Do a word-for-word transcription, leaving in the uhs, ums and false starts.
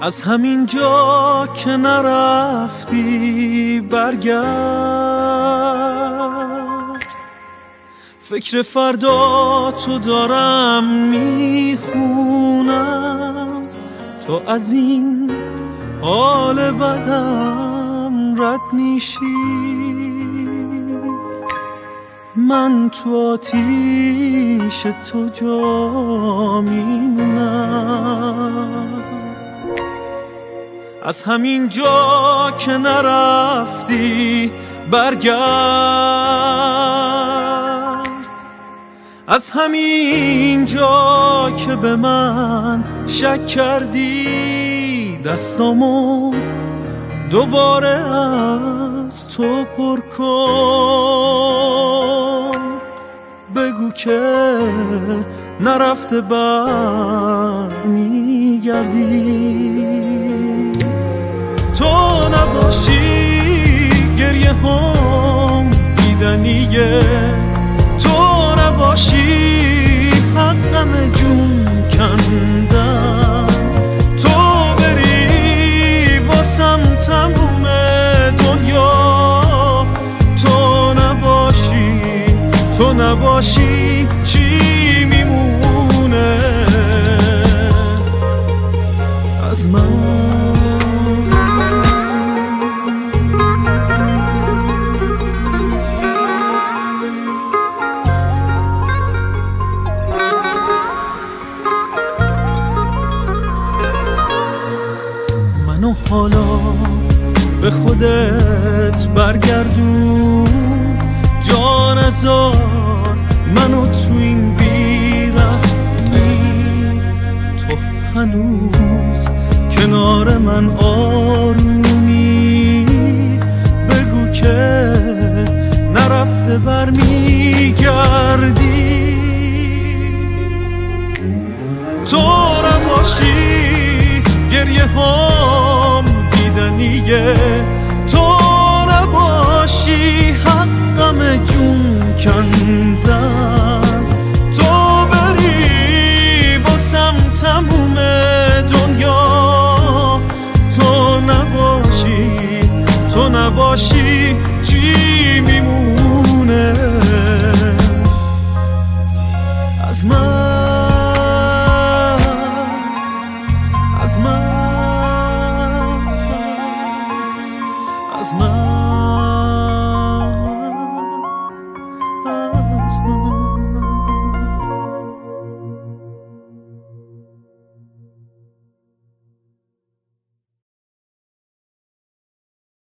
از همین جا که نرفتی برگرد، فکر فردا تو دارم میخونم. تو از این حال بدم رد میشی، من تو آتیش تو جا میمونم. از همین جا که نرفتی برگرد، از همین جا که به من شک کردی، دستامو دوباره از تو پر کن. بگو که نرفته بر میگردی. تو نباشی گریه هم دیدنیه، تو نباشی حقم جون کندم. تو بری واسم تموم دنیا، تو نباشی تو نباشی چی میمونه از من؟ منو حالا به خودت برگردون، جان ازار منو تو این بی‌رحمی. تو هنوز کنار من آرومی، بگو که نرفته بر میگردی. تو نباشی گریه هم دیدنیه، تو نباشی حقم جون کندم. تو بری واسم تموم دنیا، تو نباشی تو نباشی چی میمونه از من؟ از من از من